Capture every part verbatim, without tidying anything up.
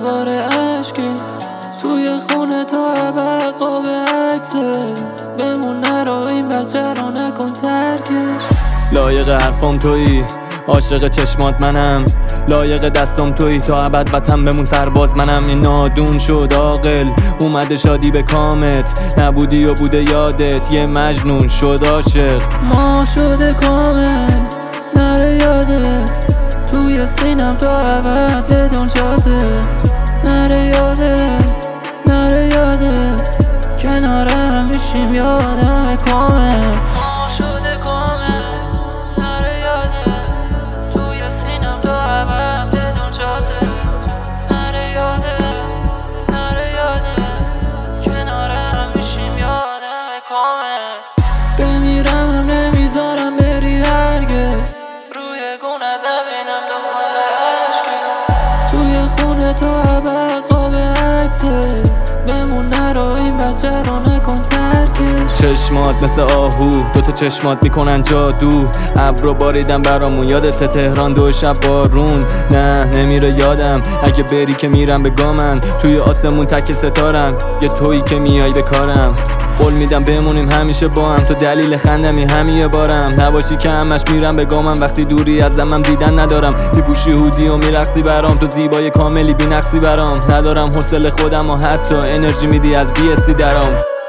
دوباره عشقی توی خونه تا ابد قاب عکسه بمون نرو این بچه رو نکن ترکش. لایق حرفام تویی، عاشق چشمات منم، لایق دستام تویی، تا ابد وطن بمون سرباز منم. این نادون شد عاقل اومده شادی به کامت، نبودی و بوده یادت یه مجنون شد عاشق. ما شده کامل نره یادت توی سینم تا ابد بدون جاده، نره یادت نره یادت کنارم بشیم یادم کامل. ما شده کامل نره یادت توی سینم تا ابد بدون جاده، نره یادت نره یادت کنارم بشیم یادم کامل. بمیرم هم نمیذارم بری هرگز، روی گونه ببینم دوباره عشقی توی خونه تا ابد قاب عکسه بمون نرو این بچه رو نکن ترکش. چشمات مثل آهو دوتا چشمات میکنن جادو، ابرو باریدم برامون یادت تهران دو شب بارون. نه نمیره یادم اگه بری که میرم به گامن، توی آسمون تک ستارم یه تویی که میای به کارم. قول میدم بمونیم همیشه با هم، تو دلیل خندمی همین یه بارم، نباشی که همش میرم به گامم وقتی دوری از زمم دیدن ندارم. میپوشی هودی و میرقصی برام، تو زیبای کاملی بی نقصی برام، ندارم حوصله خودم و حتی انرژی میدی از بی استی درام.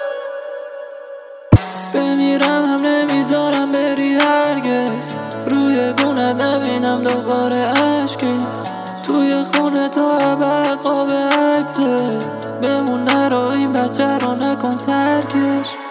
بمیرم هم نمیذارم بری هرگز، روی گونه نبینم دوباره عشقی توی خونه تا ابد قاب عکسه بمون نرو این بچه رو نکن ترکش.